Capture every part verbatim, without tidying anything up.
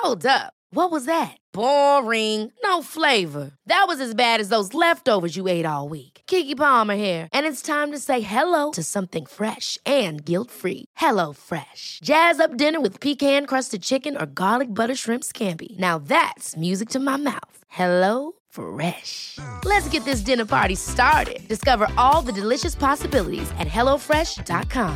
Hold up. What was that? Boring. No flavor. That was as bad as those leftovers you ate all week. Keke Palmer here, and it's time to say hello to something fresh and guilt-free. Hello Fresh. Jazz up dinner with pecan-crusted chicken or garlic butter shrimp scampi. Now that's music to my mouth. Hello Fresh. Let's get this dinner party started. Discover all the delicious possibilities at hello fresh dot com.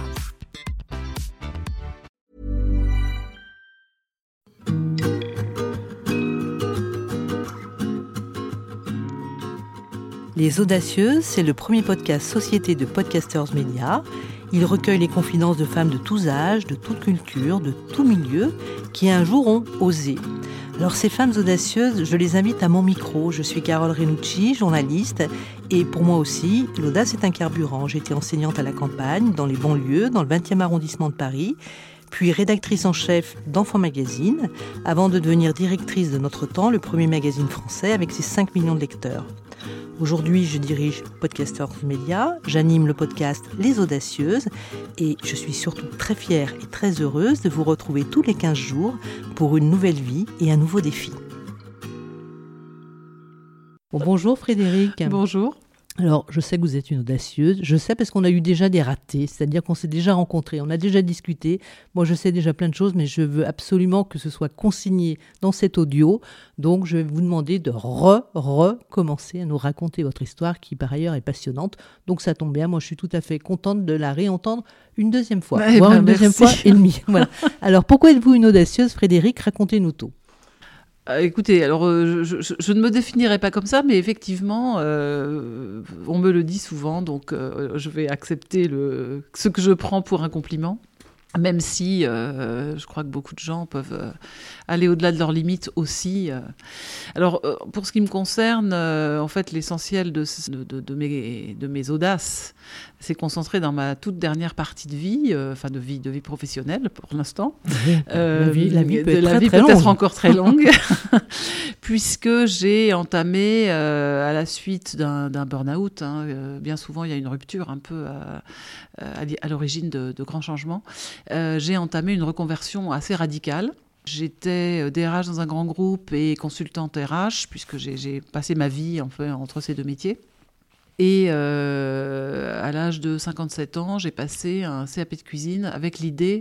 Les Audacieuses, c'est le premier podcast Société de Podcasters Média. Il recueille les confidences de femmes de tous âges, de toute culture, de tout milieu, qui un jour ont osé. Alors ces femmes audacieuses, je les invite à mon micro. Je suis Carole Renucci, journaliste, et pour moi aussi, l'audace est un carburant. J'étais enseignante à la campagne, dans les banlieues, dans le vingtième arrondissement de Paris, puis rédactrice en chef d'Enfants Magazine, avant de devenir directrice de Notre Temps, le premier magazine français avec ses cinq millions de lecteurs. Aujourd'hui, je dirige Podcasters Média, j'anime le podcast Les Audacieuses et je suis surtout très fière et très heureuse de vous retrouver tous les quinze jours pour une nouvelle vie et un nouveau défi. Bon, bonjour Frédéric. Bonjour. Alors, je sais que vous êtes une audacieuse, je sais parce qu'on a eu déjà des ratés, c'est-à-dire qu'on s'est déjà rencontrés, on a déjà discuté. Moi, je sais déjà plein de choses, mais je veux absolument que ce soit consigné dans cet audio. Donc, je vais vous demander de re, recommencer à nous raconter votre histoire qui, par ailleurs, est passionnante. Donc, ça tombe bien, moi, je suis tout à fait contente de la réentendre une deuxième fois, bah, voire bah, une merci. deuxième fois et demie. Voilà. Alors, pourquoi êtes-vous une audacieuse, Frédéric ? Racontez-nous tout. Euh, écoutez, alors euh, je, je, je ne me définirais pas comme ça, mais effectivement, euh, on me le dit souvent, donc euh, je vais accepter le, ce que je prends pour un compliment. Même si euh, je crois que beaucoup de gens peuvent euh, aller au-delà de leurs limites aussi. Euh. Alors, euh, pour ce qui me concerne, euh, en fait, l'essentiel de, de, de, mes, de mes audaces s'est concentré dans ma toute dernière partie de vie, euh, enfin de vie, de vie professionnelle pour l'instant. Oui, euh, la vie, la vie peut être, la très, vie très peut-être longue. encore très longue, puisque j'ai entamé, euh, à la suite d'un, d'un burn-out, hein, euh, bien souvent il y a une rupture un peu à, à, à l'origine de, de grands changements. Euh, j'ai entamé une reconversion assez radicale. J'étais D R H dans un grand groupe et consultante R H, puisque j'ai, j'ai passé ma vie en fait, entre ces deux métiers. Et euh, à l'âge de cinquante-sept ans, j'ai passé un C A P de cuisine avec l'idée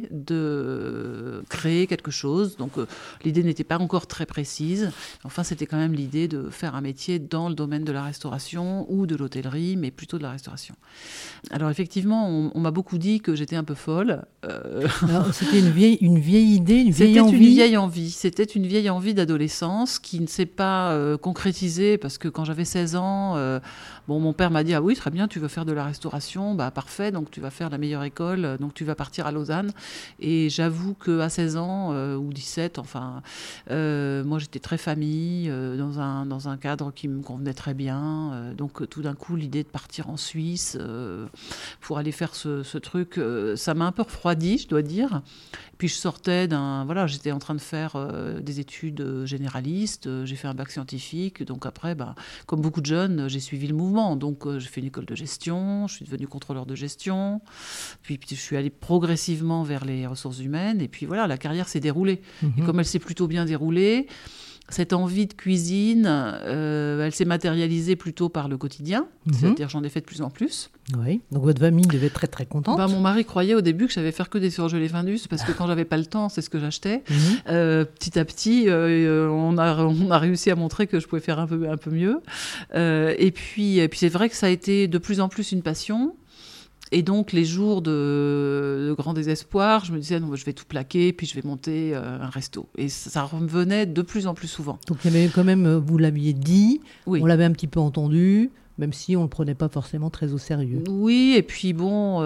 de créer quelque chose. Donc euh, l'idée n'était pas encore très précise. Enfin, c'était quand même l'idée de faire un métier dans le domaine de la restauration ou de l'hôtellerie, mais plutôt de la restauration. Alors effectivement, on, on m'a beaucoup dit que j'étais un peu folle. Euh... Alors, c'était une vieille, une vieille idée, une vieille c'était envie. Une vieille envie. C'était une vieille envie d'adolescence qui ne s'est pas euh, concrétisée parce que quand j'avais seize ans, euh, bon, mon père m'a dit « Ah oui, très bien, tu veux faire de la restauration, bah parfait, donc tu vas faire la meilleure école, donc tu vas partir à Lausanne. » Et j'avoue qu'à seize ans, euh, ou dix-sept, enfin, euh, moi j'étais très famille, euh, dans, un, dans un cadre qui me convenait très bien. Euh, donc tout d'un coup, l'idée de partir en Suisse euh, pour aller faire ce, ce truc, euh, ça m'a un peu refroidi, je dois dire. Puis je sortais d'un... Voilà, j'étais en train de faire euh, des études généralistes, euh, j'ai fait un bac scientifique, donc après, bah, comme beaucoup de jeunes, j'ai suivi le mouvement. Donc euh, j'ai fait une école de gestion, je suis devenue contrôleur de gestion, puis, puis je suis allée progressivement vers les ressources humaines, et puis voilà, la carrière s'est déroulée. Mmh. Et comme elle s'est plutôt bien déroulée, cette envie de cuisine, euh, elle s'est matérialisée plutôt par le quotidien, mmh. c'est-à-dire j'en ai fait de plus en plus. Oui, donc votre famille devait être très très contente. Ben, mon mari croyait au début que je savais faire que des surgelés Findus, parce que quand j'avais pas le temps, c'est ce que j'achetais. Mmh. Euh, petit à petit, euh, on, a, on a réussi à montrer que je pouvais faire un peu, un peu mieux. Euh, et, puis, et puis c'est vrai que ça a été de plus en plus une passion. Et donc, les jours de, de grand désespoir, je me disais, non, je vais tout plaquer, puis je vais monter euh, un resto. Et ça, ça revenait de plus en plus souvent. Donc, il y avait quand même, vous l'aviez dit, oui. On l'avait un petit peu entendu, même si on ne le prenait pas forcément très au sérieux. Oui, et puis bon,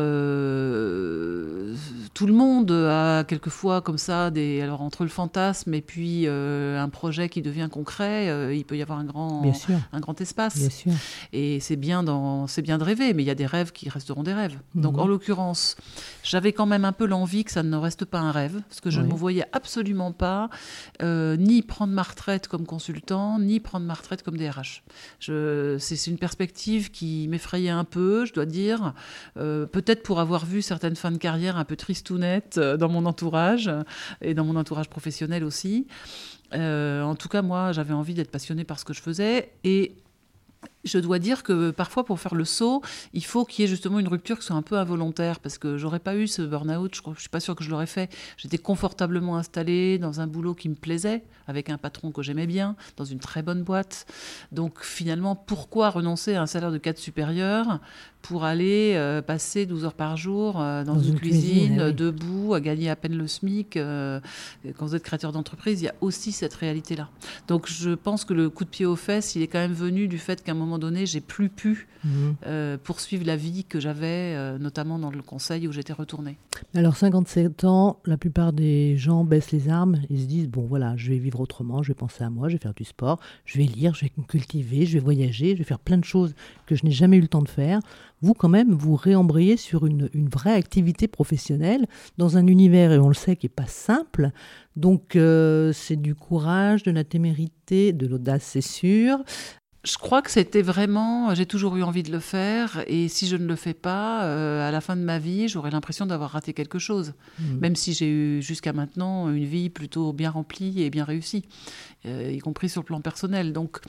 euh, tout le monde a quelquefois comme ça, des, alors entre le fantasme et puis euh, un projet qui devient concret, euh, il peut y avoir un grand, bien sûr. un grand espace. Bien sûr. Et c'est bien, dans, c'est bien de rêver, mais il y a des rêves qui resteront des rêves. Mmh. Donc en l'occurrence, j'avais quand même un peu l'envie que ça ne reste pas un rêve, parce que je oui. ne me voyais absolument pas euh, ni prendre ma retraite comme consultant, ni prendre ma retraite comme D R H. Je, c'est, c'est une perspective perspective qui m'effrayait un peu, je dois dire. Euh, peut-être pour avoir vu certaines fins de carrière un peu tristounettes dans mon entourage et dans mon entourage professionnel aussi. Euh, en tout cas, moi, j'avais envie d'être passionnée par ce que je faisais. Et je dois dire que parfois, pour faire le saut, il faut qu'il y ait justement une rupture qui soit un peu involontaire, parce que j'aurais pas eu ce burn-out, je ne suis pas sûre que je l'aurais fait. J'étais confortablement installée dans un boulot qui me plaisait, avec un patron que j'aimais bien, dans une très bonne boîte. Donc finalement, pourquoi renoncer à un salaire de cadre supérieur pour aller euh, passer douze heures par jour euh, dans, dans une, une cuisine, cuisine oui. debout, à gagner à peine le SMIC. Euh, quand vous êtes créateur d'entreprise, il y a aussi cette réalité-là. Donc je pense que le coup de pied aux fesses, il est quand même venu du fait qu'à un moment donné, j'ai plus pu mmh. euh, poursuivre la vie que j'avais, euh, notamment dans le conseil où j'étais retournée. Alors cinquante-sept ans, la plupart des gens baissent les armes. Ils se disent, bon voilà, je vais vivre autrement, je vais penser à moi, je vais faire du sport, je vais lire, je vais me cultiver, je vais voyager, je vais faire plein de choses que je n'ai jamais eu le temps de faire. Vous, quand même, vous réembrayez sur une, une vraie activité professionnelle dans un univers, et on le sait, qui n'est pas simple. Donc, euh, c'est du courage, de la témérité, de l'audace, c'est sûr. Je crois que c'était vraiment... J'ai toujours eu envie de le faire. Et si je ne le fais pas, euh, à la fin de ma vie, j'aurais l'impression d'avoir raté quelque chose. Mmh. Même si j'ai eu, jusqu'à maintenant, une vie plutôt bien remplie et bien réussie, euh, y compris sur le plan personnel. Donc,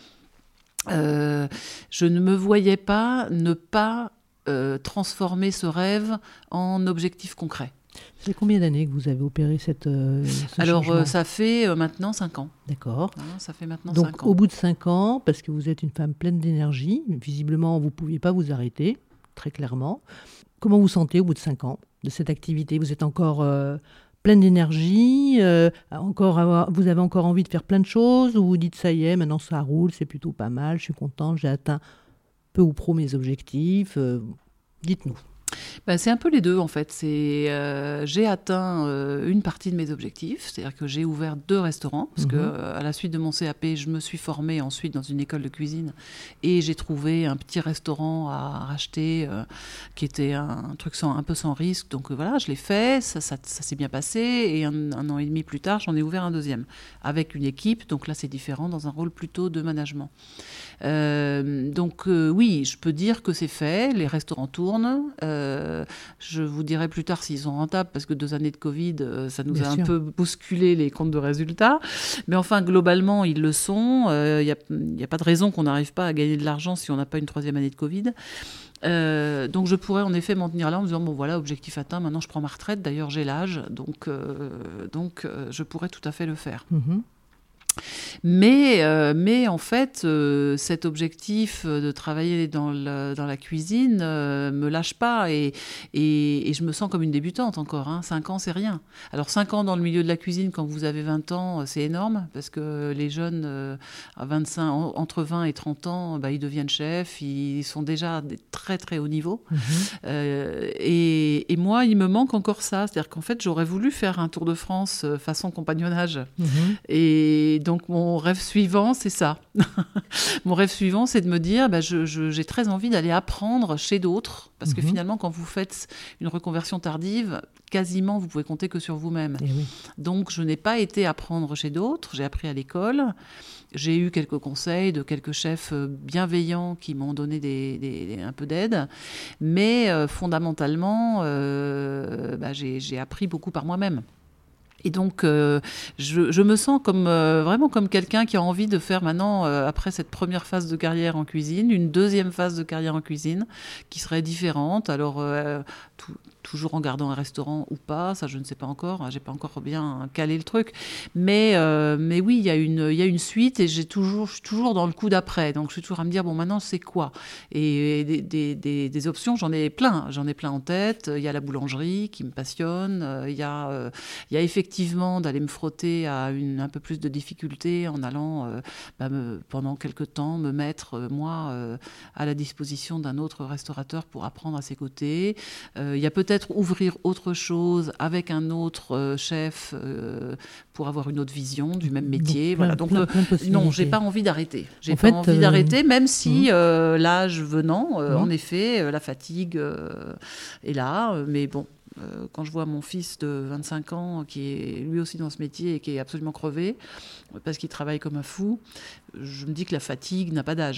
euh, je ne me voyais pas ne pas... Euh, transformer ce rêve en objectif concret. C'est combien d'années que vous avez opéré cette, euh, ce Alors, changement ? euh, ça fait euh, maintenant cinq ans. D'accord. Hein, ça fait maintenant Donc, cinq ans. Au bout de cinq ans, parce que vous êtes une femme pleine d'énergie, visiblement, vous ne pouviez pas vous arrêter, très clairement. Comment vous sentez au bout de cinq ans de cette activité ? Vous êtes encore euh, pleine d'énergie, euh, encore avoir, vous avez encore envie de faire plein de choses, ou vous dites, ça y est, maintenant ça roule, c'est plutôt pas mal, je suis contente, j'ai atteint peu ou pro mes objectifs, euh, dites-nous. Ben, c'est un peu les deux en fait. C'est, euh, j'ai atteint euh, une partie de mes objectifs, c'est-à-dire que j'ai ouvert deux restaurants, parce mmh. que euh, à la suite de mon C A P, je me suis formée ensuite dans une école de cuisine et j'ai trouvé un petit restaurant à racheter euh, qui était un, un truc sans, un peu sans risque. Donc euh, voilà, je l'ai fait, ça, ça, ça s'est bien passé et un, un an et demi plus tard, j'en ai ouvert un deuxième avec une équipe. Donc là, c'est différent, dans un rôle plutôt de management. Euh, donc euh, oui, je peux dire que c'est fait, les restaurants tournent. Euh, je vous dirai plus tard s'ils sont rentables, parce que deux années de Covid, euh, ça nous Bien a sûr. un peu bousculé les comptes de résultats. Mais enfin, globalement, ils le sont. Il euh, n'y a, y a pas de raison qu'on n'arrive pas à gagner de l'argent si on n'a pas une troisième année de Covid. Euh, donc je pourrais en effet m'en tenir là en me disant bon voilà, objectif atteint, maintenant je prends ma retraite, d'ailleurs j'ai l'âge, donc, euh, donc euh, je pourrais tout à fait le faire. Mmh. Mais, euh, mais en fait, euh, cet objectif de travailler dans, le, dans la cuisine euh, me lâche pas et, et, et je me sens comme une débutante encore. Hein. cinq ans, c'est rien. Alors cinq ans dans le milieu de la cuisine, quand vous avez vingt ans, c'est énorme, parce que les jeunes euh, à vingt-cinq, entre vingt et trente ans, bah, ils deviennent chefs, ils sont déjà à très très haut niveau. Mmh. Euh, et, et moi, il me manque encore ça. C'est-à-dire qu'en fait, j'aurais voulu faire un Tour de France façon compagnonnage. Mmh. Et donc mon rêve suivant, c'est ça. Mon rêve suivant, c'est de me dire, bah, je, je, j'ai très envie d'aller apprendre chez d'autres, parce mmh. que finalement, quand vous faites une reconversion tardive, quasiment, vous pouvez compter que sur vous-même. Et oui. Donc, je n'ai pas été apprendre chez d'autres, j'ai appris à l'école. J'ai eu quelques conseils de quelques chefs bienveillants qui m'ont donné des, des, des, un peu d'aide, mais euh, fondamentalement, euh, bah, j'ai, j'ai appris beaucoup par moi-même. Et donc, euh, je, je me sens comme, euh, vraiment comme quelqu'un qui a envie de faire maintenant, euh, après cette première phase de carrière en cuisine, une deuxième phase de carrière en cuisine qui serait différente. Alors, euh, tout, toujours en gardant un restaurant ou pas, ça je ne sais pas encore, j'ai pas encore bien calé le truc. Mais, euh, mais oui, il y a une, il y a une suite et j'ai toujours, je suis toujours dans le coup d'après. Donc, je suis toujours à me dire, bon, maintenant, c'est quoi ? Et des, des, des, des options, j'en ai plein. J'en ai plein en tête. Il y a la boulangerie qui me passionne. Il y a, euh, il y a effectivement effectivement d'aller me frotter à une, un peu plus de difficultés en allant euh, bah, me, pendant quelques temps me mettre euh, moi euh, à la disposition d'un autre restaurateur pour apprendre à ses côtés. Euh, il y a peut-être ouvrir autre chose avec un autre euh, chef euh, pour avoir une autre vision du même métier. Donc, voilà. Donc plein, plein euh, non, j'ai pas envie d'arrêter. J'ai en pas fait, envie euh... d'arrêter, même si mmh. euh, l'âge venant, euh, mmh. en effet, euh, la fatigue euh, est là, euh, mais bon. Euh, quand je vois mon fils de vingt-cinq ans qui est lui aussi dans ce métier et qui est absolument crevé parce qu'il travaille comme un fou, je me dis que la fatigue n'a pas d'âge.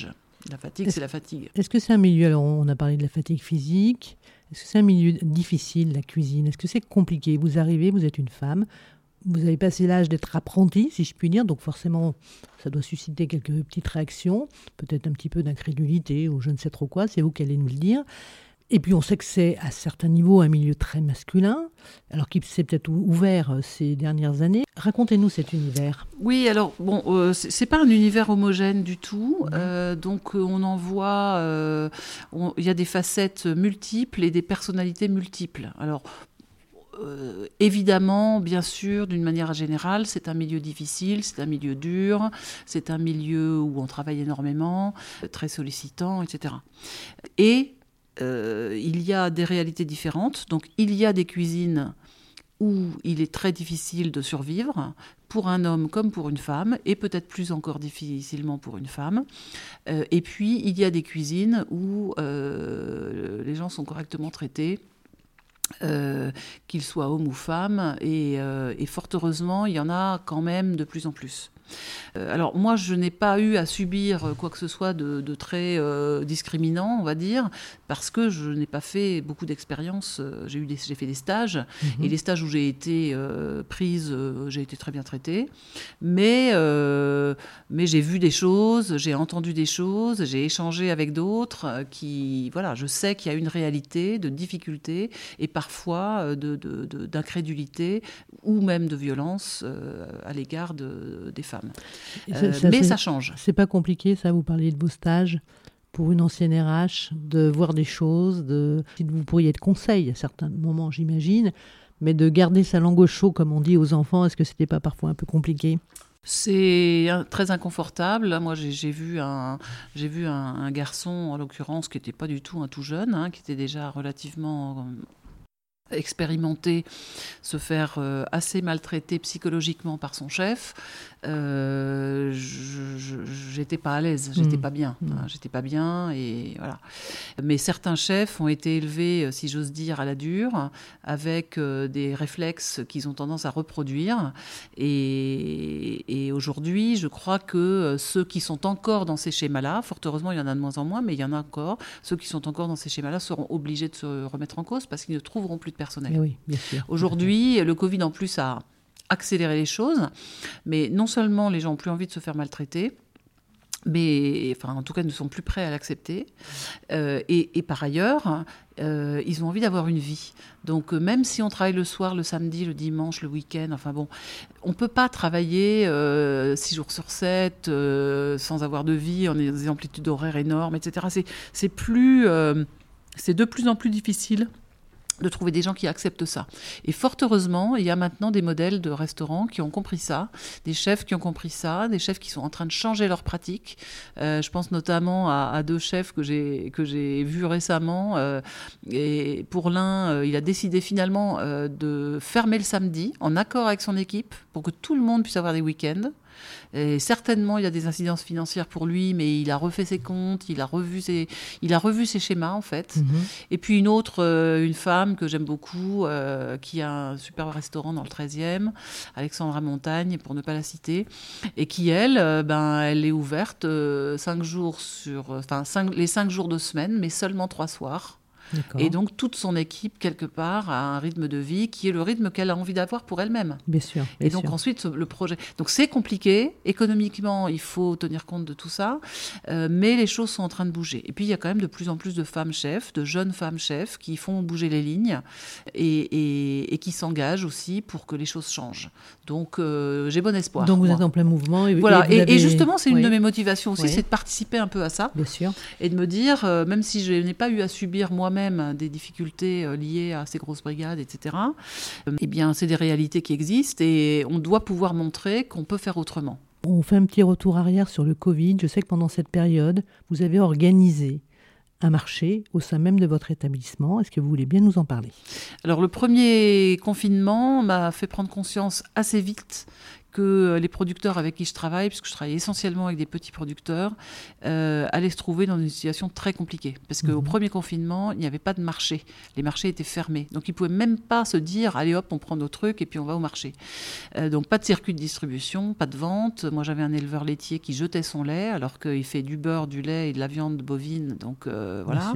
La fatigue, est-ce, c'est la fatigue. Est-ce que c'est un milieu, alors on a parlé de la fatigue physique, est-ce que c'est un milieu difficile, la cuisine? Est-ce que c'est compliqué? Vous arrivez, vous êtes une femme, vous avez passé l'âge d'être apprentie, si je puis dire, donc forcément, ça doit susciter quelques petites réactions, peut-être un petit peu d'incrédulité ou je ne sais trop quoi, c'est vous qui allez nous le dire. Et puis on sait que c'est à certains niveaux un milieu très masculin, alors qu'il s'est peut-être ouvert ces dernières années. Racontez-nous cet univers. Oui, alors bon, euh, c'est, c'est pas un univers homogène du tout, mmh. euh, donc on en voit, euh, on, il y a des facettes multiples et des personnalités multiples. Alors euh, évidemment, bien sûr, d'une manière générale, c'est un milieu difficile, c'est un milieu dur, c'est un milieu où on travaille énormément, très sollicitant, et cetera. Et Euh, il y a des réalités différentes. Donc, il y a des cuisines où il est très difficile de survivre, pour un homme comme pour une femme, et peut-être plus encore difficilement pour une femme. Euh, et puis, il y a des cuisines où euh, les gens sont correctement traités, euh, qu'ils soient hommes ou femmes, et, euh, et fort heureusement, il y en a quand même de plus en plus. Alors moi, je n'ai pas eu à subir quoi que ce soit de, de très euh, discriminant, on va dire, parce que je n'ai pas fait beaucoup d'expériences. J'ai, eu des, j'ai fait des stages, mmh. et les stages où j'ai été euh, prise, euh, j'ai été très bien traitée. Mais, euh, mais j'ai vu des choses, j'ai entendu des choses, j'ai échangé avec d'autres qui, voilà, je sais qu'il y a une réalité de difficulté et parfois de, de, de, d'incrédulité ou même de violence euh, à l'égard de, des femmes. Euh, ça, mais ça change. C'est pas compliqué, ça, vous parliez de vos stages pour une ancienne R H, de voir des choses, de... vous pourriez être conseil à certains moments, j'imagine, mais de garder sa langue au chaud, comme on dit aux enfants, est-ce que c'était pas parfois un peu compliqué? C'est très inconfortable. Moi, j'ai, j'ai vu, un, j'ai vu un, un garçon, en l'occurrence, qui n'était pas du tout un tout jeune, hein, qui était déjà relativement expérimenté, se faire euh, assez maltraiter psychologiquement par son chef. Euh, je, je, j'étais pas à l'aise, j'étais mmh. pas bien, mmh. hein, j'étais pas bien et voilà. Mais certains chefs ont été élevés, si j'ose dire, à la dure, avec euh, des réflexes qu'ils ont tendance à reproduire. Et, et aujourd'hui, je crois que ceux qui sont encore dans ces schémas-là, fort heureusement, il y en a de moins en moins, mais il y en a encore, ceux qui sont encore dans ces schémas-là seront obligés de se remettre en cause parce qu'ils ne trouveront plus de personnel. Oui, bien sûr. Aujourd'hui, le Covid en plus a accéléré les choses, mais non seulement les gens n'ont plus envie de se faire maltraiter, mais enfin, en tout cas ne sont plus prêts à l'accepter, euh, et, et par ailleurs, euh, ils ont envie d'avoir une vie. Donc euh, même si on travaille le soir, le samedi, le dimanche, le week-end, enfin bon, on ne peut pas travailler euh, six jours sur sept euh, sans avoir de vie, en ayant des amplitudes horaires énormes, et cetera. C'est, c'est, plus, euh, c'est de plus en plus difficile de trouver des gens qui acceptent ça. Et fort heureusement, il y a maintenant des modèles de restaurants qui ont compris ça, des chefs qui ont compris ça, des chefs qui sont en train de changer leurs pratiques. Euh, je pense notamment à, à deux chefs que j'ai, que j'ai vus récemment. Euh, et pour l'un, euh, il a décidé finalement euh, de fermer le samedi en accord avec son équipe pour que tout le monde puisse avoir des week-ends. Et certainement, il y a des incidences financières pour lui, mais il a refait ses comptes, il a revu ses, il a revu ses schémas, en fait. Mmh. Et puis une autre, euh, une femme que j'aime beaucoup, euh, qui a un super restaurant dans le treizième, Alexandra Montagne, pour ne pas la citer, et qui, elle, euh, ben, elle est ouverte euh, cinq jours sur, enfin, cinq, les cinq jours de semaine, mais seulement trois soirs. D'accord. Et donc, toute son équipe, quelque part, a un rythme de vie qui est le rythme qu'elle a envie d'avoir pour elle-même. Bien sûr. Bien et donc, sûr. ensuite, le projet... Donc, c'est compliqué. Économiquement, il faut tenir compte de tout ça. Euh, mais les choses sont en train de bouger. Et puis, il y a quand même de plus en plus de femmes chefs, de jeunes femmes chefs qui font bouger les lignes et, et, et qui s'engagent aussi pour que les choses changent. Donc, euh, j'ai bon espoir. Donc, vous moi. êtes en plein mouvement. Et, voilà. Et, et, avez... et justement, c'est une oui. de mes motivations aussi, oui. c'est de participer un peu à ça. Bien sûr. Et de me dire, euh, même si je n'ai pas eu à subir moi-même des difficultés liées à ces grosses brigades, et cetera, euh, eh bien, c'est des réalités qui existent et on doit pouvoir montrer qu'on peut faire autrement. On fait un petit retour arrière sur le Covid. Je sais que pendant cette période, vous avez organisé un marché au sein même de votre établissement. Est-ce que vous voulez bien nous en parler ? Alors, le premier confinement m'a fait prendre conscience assez vite que les producteurs avec qui je travaille, puisque je travaille essentiellement avec des petits producteurs, euh, allaient se trouver dans une situation très compliquée. Parce qu'au mmh. premier confinement, il n'y avait pas de marché. Les marchés étaient fermés. Donc, ils ne pouvaient même pas se dire, allez hop, on prend nos trucs et puis on va au marché. Euh, donc, pas de circuit de distribution, pas de vente. Moi, j'avais un éleveur laitier qui jetait son lait, alors qu'il fait du beurre, du lait et de la viande bovine. Donc, euh, voilà.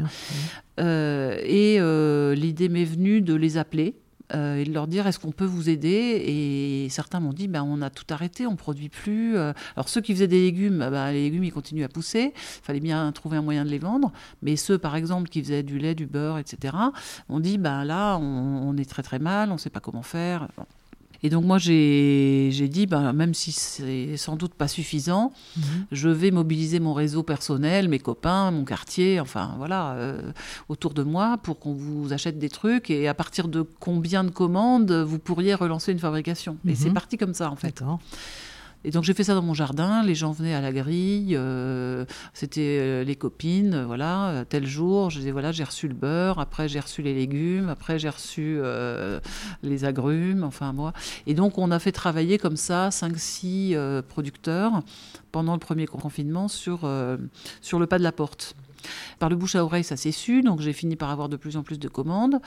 Euh, et euh, l'idée m'est venue de les appeler. Euh, et de leur dire, est-ce qu'on peut vous aider ? Et certains m'ont dit, ben, on a tout arrêté, on ne produit plus. Alors ceux qui faisaient des légumes, ben, les légumes ils continuent à pousser, il fallait bien trouver un moyen de les vendre. Mais ceux par exemple qui faisaient du lait, du beurre, et cetera, ont dit, ben, là on, on est très très mal, on ne sait pas comment faire. Bon. Et donc moi j'ai, j'ai dit, ben, même si c'est sans doute pas suffisant, mmh. je vais mobiliser mon réseau personnel, mes copains, mon quartier, enfin voilà, euh, autour de moi pour qu'on vous achète des trucs et à partir de combien de commandes vous pourriez relancer une fabrication. Mmh. Et c'est parti comme ça en fait. D'accord. Et donc j'ai fait ça dans mon jardin, les gens venaient à la grille, euh, c'était euh, les copines, euh, voilà, euh, tel jour, je disais voilà, j'ai reçu le beurre, après j'ai reçu les légumes, après j'ai reçu euh, les agrumes, enfin moi. Et donc on a fait travailler comme ça cinq six euh, producteurs pendant le premier confinement sur, euh, sur le pas de la porte. Par le bouche à oreille, ça s'est su, donc j'ai fini par avoir de plus en plus de commandes.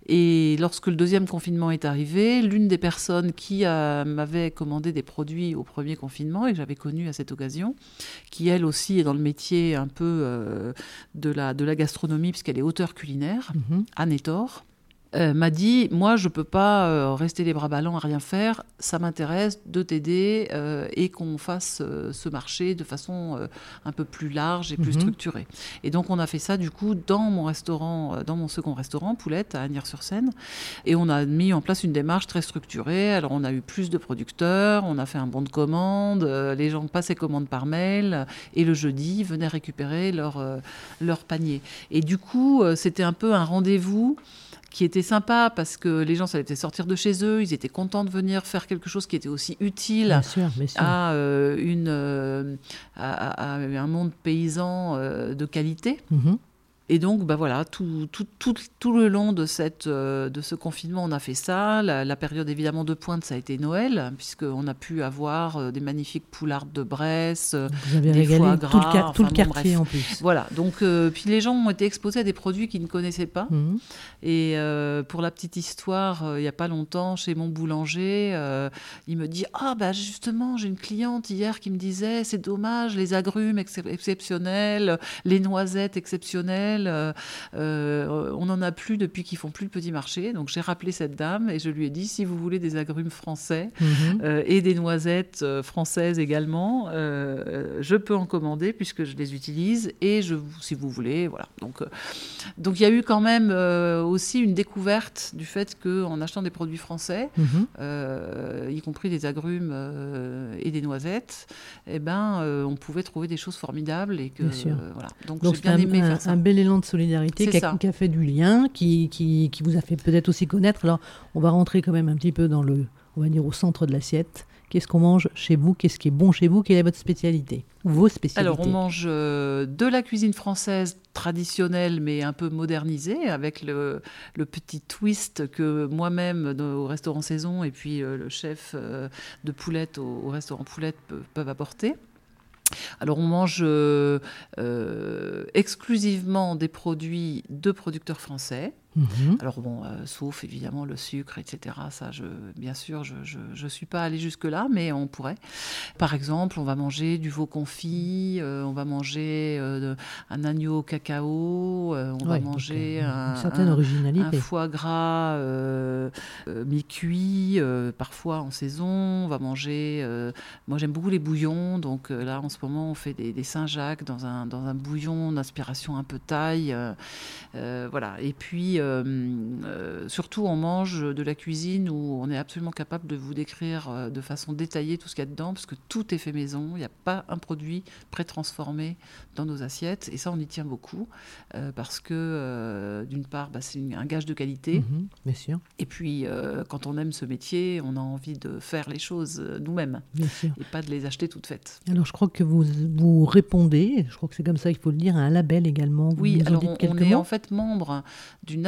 Et lorsque le deuxième confinement est arrivé, l'une des personnes qui a, m'avait commandé des produits au premier confinement et que j'avais connue à cette occasion, qui elle aussi est dans le métier un peu euh, de, la, de la gastronomie, puisqu'elle est auteure culinaire, mmh. Anne Etor, Euh, m'a dit, moi je peux pas euh, rester les bras ballants à rien faire, ça m'intéresse de t'aider euh, et qu'on fasse euh, ce marché de façon euh, un peu plus large et plus mmh. structurée. Et donc on a fait ça du coup dans mon restaurant, euh, dans mon second restaurant, Poulette, à Asnières-sur-Seine, et on a mis en place une démarche très structurée. Alors on a eu plus de producteurs, on a fait un bon de commande, euh, les gens passaient commande par mail et le jeudi venaient récupérer leur, euh, leur panier. Et du coup euh, c'était un peu un rendez-vous qui était sympa parce que les gens, ça les faisait sortir de chez eux, ils étaient contents de venir faire quelque chose qui était aussi utile bien sûr, bien sûr. À, euh, une, euh, à, à un monde paysan euh, de qualité. Mmh. Et donc, bah voilà, tout, tout, tout, tout le long de, cette, euh, de ce confinement, on a fait ça. La, la période, évidemment, de pointe, ça a été Noël, puisqu'on a pu avoir euh, des magnifiques poulardes de Bresse, vous avez des foie gras. Tout le, ca- tout enfin, le quartier, bon, en plus. Voilà. Donc, euh, puis les gens ont été exposés à des produits qu'ils ne connaissaient pas. Mmh. Et euh, pour la petite histoire, euh, il n'y a pas longtemps, chez mon boulanger, euh, il me dit « Ah, bah justement, j'ai une cliente hier qui me disait « C'est dommage, les agrumes ex- exceptionnels, les noisettes exceptionnelles. » Euh, euh, on n'en a plus depuis qu'ils font plus le petit marché. Donc j'ai rappelé cette dame et je lui ai dit si vous voulez des agrumes français mmh. euh, et des noisettes euh, françaises également, euh, je peux en commander puisque je les utilise et je, si vous voulez, voilà. Donc euh, donc il y a eu quand même euh, aussi une découverte du fait qu'en achetant des produits français, mmh. euh, y compris des agrumes euh, et des noisettes, eh ben euh, on pouvait trouver des choses formidables et que euh, voilà. Donc, donc j'ai bien aimé un, faire ça. Un bel élan de solidarité qui a, qui a fait du lien, qui, qui, qui vous a fait peut-être aussi connaître. Alors, on va rentrer quand même un petit peu dans le, on va dire, au centre de l'assiette. Qu'est-ce qu'on mange chez vous ? Qu'est-ce qui est bon chez vous ? Quelle est votre spécialité ? Ou vos spécialités ? Alors, on mange euh, de la cuisine française traditionnelle, mais un peu modernisée, avec le, le petit twist que moi-même, au restaurant Saison, et puis euh, le chef euh, de Poulette au, au restaurant Poulette pe- peuvent apporter. Alors on mange euh, euh, exclusivement des produits de producteurs français. Mmh. Alors bon, euh, sauf évidemment le sucre, et cetera. Ça, je, bien sûr, je je, je suis pas allée jusque-là, mais on pourrait. Par exemple, on va manger du veau confit, euh, on va manger euh, un agneau au cacao, euh, on ouais, va manger donc, un, une certaine un, originalité. un foie gras euh, euh, mi-cuit, euh, parfois en saison. On va manger. Euh, moi, j'aime beaucoup les bouillons, donc euh, là, en ce moment, on fait des, des Saint-Jacques dans un dans un bouillon d'inspiration un peu thaï, euh, euh, voilà. Et puis Euh, euh, surtout, on mange de la cuisine où on est absolument capable de vous décrire euh, de façon détaillée tout ce qu'il y a dedans, parce que tout est fait maison. Il n'y a pas un produit pré-transformé dans nos assiettes. Et ça, on y tient beaucoup, euh, parce que, euh, d'une part, bah, c'est une, un gage de qualité. Mmh, bien sûr. Et puis, euh, quand on aime ce métier, on a envie de faire les choses nous-mêmes. Bien sûr. Et pas de les acheter toutes faites. Alors, je crois que vous, vous répondez, je crois que c'est comme ça qu'il faut le dire, à un label également. Vous oui, alors on, on est mots en fait membre d'une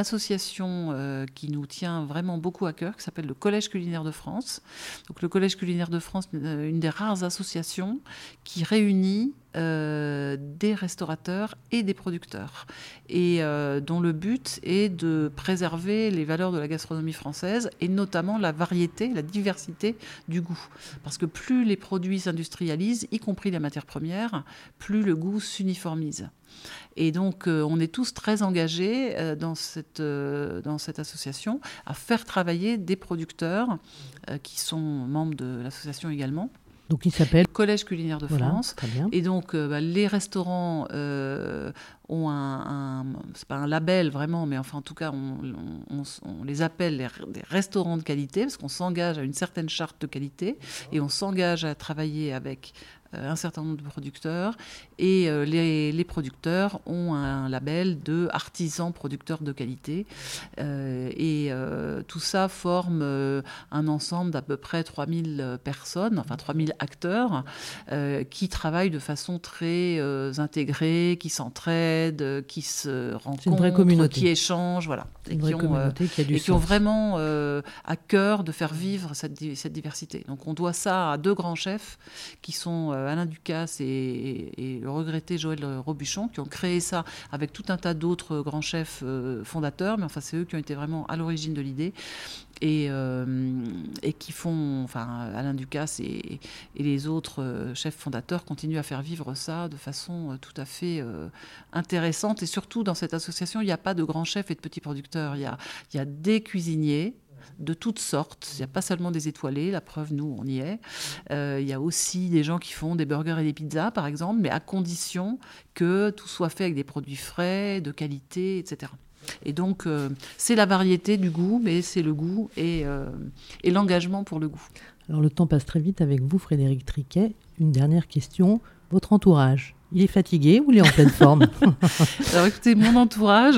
association euh, qui nous tient vraiment beaucoup à cœur, qui s'appelle le Collège culinaire de France. Donc, le Collège culinaire de France, euh, une des rares associations qui réunit Euh, des restaurateurs et des producteurs, et euh, dont le but est de préserver les valeurs de la gastronomie française, et notamment la variété, la diversité du goût. Parce que plus les produits s'industrialisent, y compris les matières premières, plus le goût s'uniformise. Et donc, euh, on est tous très engagés euh, dans, cette, euh, dans cette association à faire travailler des producteurs euh, qui sont membres de l'association également. Donc il s'appelle Collège culinaire de voilà, France. Très bien. Et donc euh, bah, les restaurants euh, ont un, un, c'est pas un label vraiment, mais enfin en tout cas on, on, on, on les appelle les, des restaurants de qualité, parce qu'on s'engage à une certaine charte de qualité et on s'engage à travailler avec euh, un certain nombre de producteurs, et euh, les, les producteurs ont un label de artisans producteurs de qualité, euh, et euh, tout ça forme euh, un ensemble d'à peu près trois mille personnes, enfin trois mille acteurs euh, qui travaillent de façon très euh, intégrée, qui s'entraident, qui se rencontrent, qui échangent, voilà, et qui, ont, euh, qui, et qui ont vraiment euh, à cœur de faire vivre cette, cette diversité. Donc on doit ça à deux grands chefs qui sont euh, Alain Ducasse et, et, et le regretté Joël Robuchon, qui ont créé ça avec tout un tas d'autres grands chefs euh, fondateurs, mais enfin c'est eux qui ont été vraiment à l'origine de l'idée. Et, euh, et qui font, enfin Alain Ducasse et, et les autres euh, chefs fondateurs continuent à faire vivre ça de façon euh, tout à fait euh, intéressante. Et surtout dans cette association, il n'y a pas de grands chefs et de petits producteurs, il y a, il y a des cuisiniers de toutes sortes. Il n'y a pas seulement des étoilés, la preuve, nous, on y est. Euh, il y a aussi des gens qui font des burgers et des pizzas, par exemple, mais à condition que tout soit fait avec des produits frais, de qualité, et cetera. Et donc, euh, c'est la variété du goût, mais c'est le goût et, euh, et l'engagement pour le goût. Alors, le temps passe très vite avec vous, Frédéric Triquet. Une dernière question. Votre entourage, il est fatigué ou il est en pleine forme? Alors, écoutez, mon entourage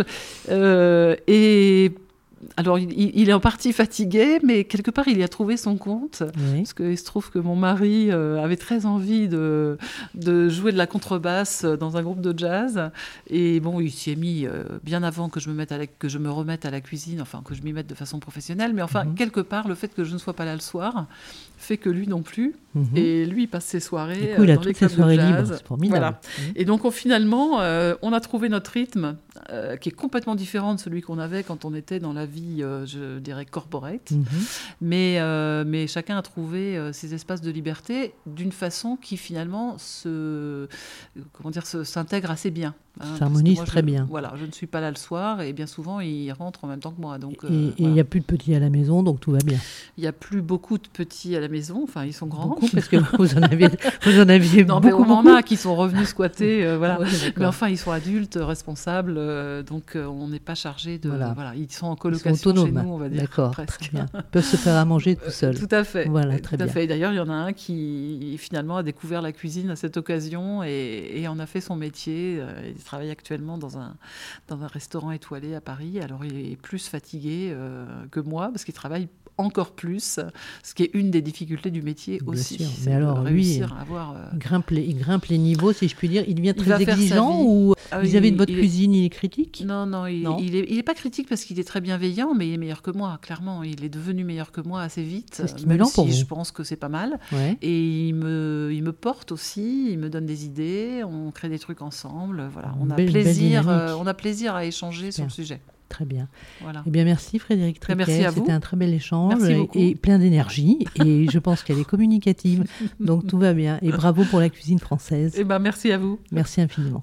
euh, est... Alors, il, il est en partie fatigué, mais quelque part, il y a trouvé son compte. Oui. Parce qu'il se trouve que mon mari euh, avait très envie de, de jouer de la contrebasse dans un groupe de jazz. Et bon, il s'y est mis euh, bien avant que je, me mette à la, que je me remette à la cuisine, enfin, que je m'y mette de façon professionnelle. Mais enfin, mm-hmm. quelque part, le fait que je ne sois pas là le soir fait que lui non plus. Mm-hmm. Et lui, il passe ses soirées coup, il a dans les clubs de jazz. Libres, c'est formidable. Voilà. Mm-hmm. Et donc, on, finalement, euh, on a trouvé notre rythme euh, qui est complètement différent de celui qu'on avait quand on était dans la vie, euh, je dirais, corporate. Mm-hmm. Mais, euh, mais chacun a trouvé euh, ses espaces de liberté d'une façon qui, finalement, se, comment dire, se, s'intègre assez bien. Hein, s'harmonise très je, bien. Voilà, je ne suis pas là le soir et bien souvent, il rentre en même temps que moi. Donc, et euh, il voilà. n'y a plus de petits à la maison, donc tout va bien. Il n'y a plus beaucoup de petits à la maison, enfin, ils sont grands. Beaucoup, parce que vous en aviez, vous en aviez non, beaucoup, mais on beaucoup. en a qui sont revenus squatter, euh, voilà. Ouais, mais enfin, ils sont adultes, responsables, euh, donc euh, on n'est pas chargé de... Voilà. voilà. Ils sont en colocation ils sont autonomes. Chez nous, on va dire. D'accord, presque. très bien. Ils peuvent se faire à manger tout seuls. Tout à fait. Voilà, très tout bien. à fait. D'ailleurs, il y en a un qui, finalement, a découvert la cuisine à cette occasion et, et en a fait son métier. Il travaille actuellement dans un, dans un restaurant étoilé à Paris. Alors, il est plus fatigué euh, que moi parce qu'il travaille encore plus, ce qui est une des difficultés du métier Bien aussi. Sûr. C'est mais alors, réussir lui, à avoir, euh... il, grimpe les, il grimpe les niveaux, si je puis dire. Il devient il très exigeant ou ah, vis-à-vis il, de votre il cuisine, est... il est critique? Non, non, il, non. il, est, il est pas critique parce qu'il est très bienveillant, mais il est meilleur que moi, clairement. Il est devenu meilleur que moi assez vite, c'est stimulant même pour si vous. je pense que c'est pas mal. Ouais. Et il me, il me porte aussi, il me donne des idées, on crée des trucs ensemble. Voilà, on a belle, plaisir, belle euh, on a plaisir à échanger Super. sur le sujet. Très bien. Voilà. Eh bien, merci Frédéric Triquet. Merci à vous. C'était un très bel échange et, et plein d'énergie. Et je pense qu'elle est communicative. Donc tout va bien. Et bravo pour la cuisine française. Eh ben, merci à vous. Merci infiniment.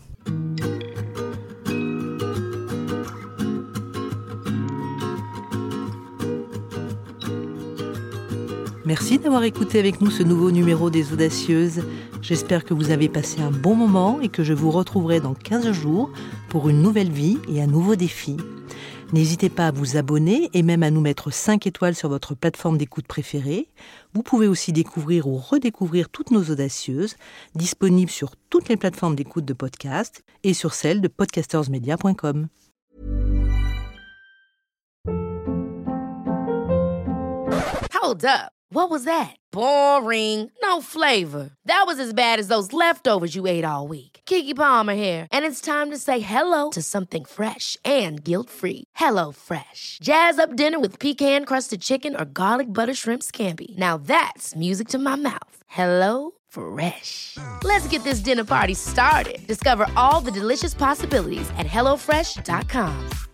Merci d'avoir écouté avec nous ce nouveau numéro des Audacieuses. J'espère que vous avez passé un bon moment et que je vous retrouverai dans quinze jours pour une nouvelle vie et un nouveau défi. N'hésitez pas à vous abonner et même à nous mettre cinq étoiles sur votre plateforme d'écoute préférée. Vous pouvez aussi découvrir ou redécouvrir toutes nos audacieuses, disponibles sur toutes les plateformes d'écoute de podcast et sur celle de podcastersmedia point com. Hold up. What was that? Boring. No flavor. That was as bad as those leftovers you ate all week. Keke Palmer here, and it's time to say hello to something fresh and guilt-free. Hello Fresh. Jazz up dinner with pecan-crusted chicken or garlic butter shrimp scampi. Now that's music to my mouth. Hello Fresh. Let's get this dinner party started. Discover all the delicious possibilities at hello fresh dot com.